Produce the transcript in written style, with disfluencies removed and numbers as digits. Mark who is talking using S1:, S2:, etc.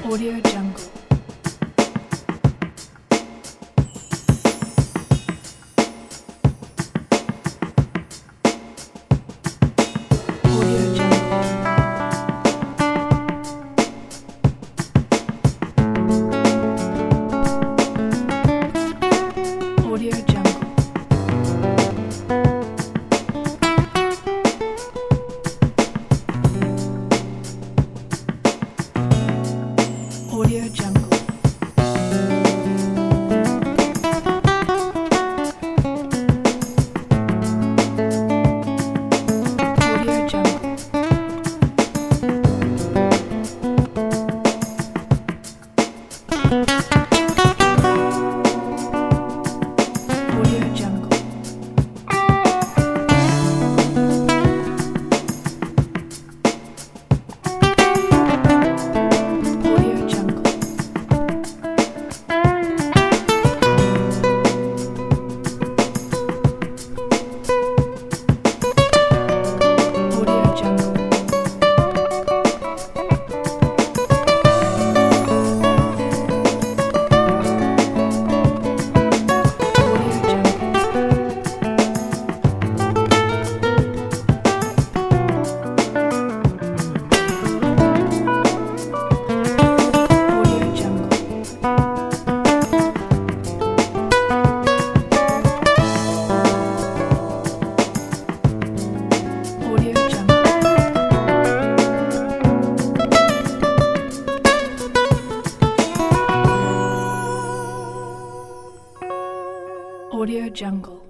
S1: Audio Jungle. Audio Jungle. Audio Jungle. Audio Jungle. Audio Jungle. Audio Jungle. Audio Jungle. Audio Jungle. Audio Jungle. Audio Jungle. Audio Jungle. Audio Jungle.